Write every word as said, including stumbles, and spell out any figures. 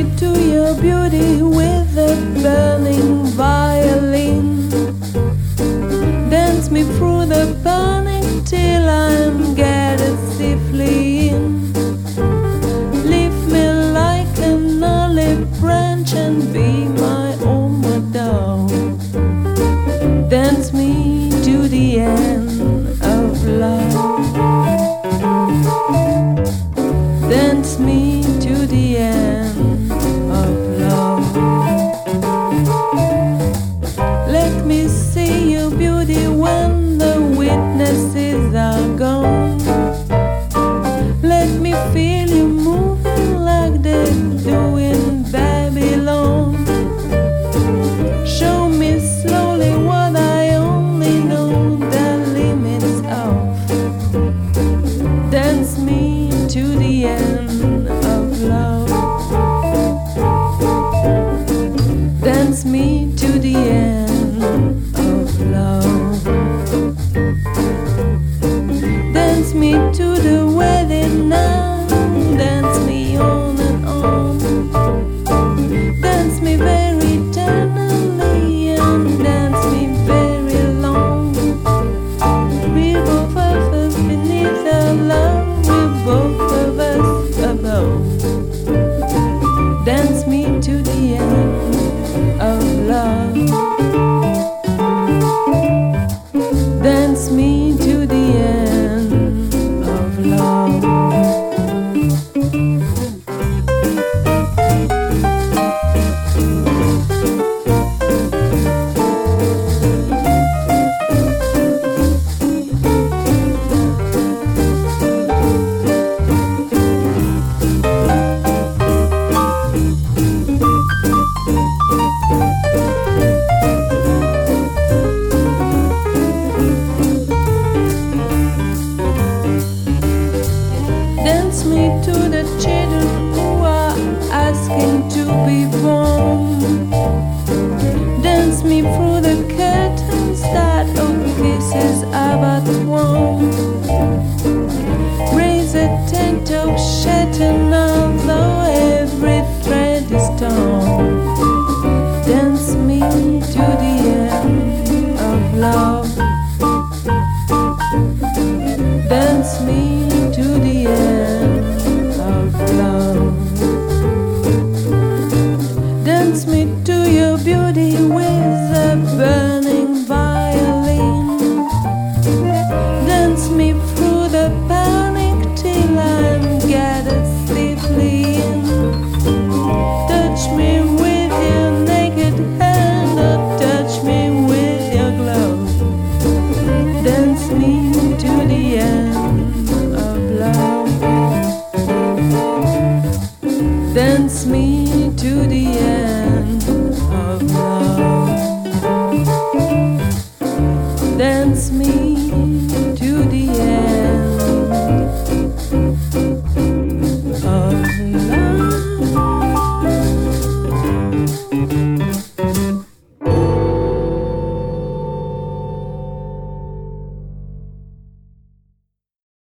to your beauty with a burning violin. Dance me through the burning till I'm gathered safely in. Leave me like an olive branch and be my homeward dove. Dance me to the end of love. Dance me to the end of love. Let me see your beauty when the witnesses are gone. Let me feel you moving like they do in Babylon. Show me slowly what I only know the limits of. Dance me to the end of love. Dance me to the end of love. Dance me to the wedding now. Dance me on and on. Dance me very eternally and dance me very long. We both of us beneath our love, we both of us above. Dance me to the end of love. Dance me to the end of love. Dance me to the children who are asking to be born. Dance me through the curtains that of kisses are but warm. Raise a tent of shelter although every thread is torn. Dance me to the end of love. Dance me to the end of love. Dance me to your beauty with a burning violin. Dance me through the panic till I'm gathered safely in. Touch me with your naked hand or touch me with your glove. Dance me to the end of love. Dance me to the end.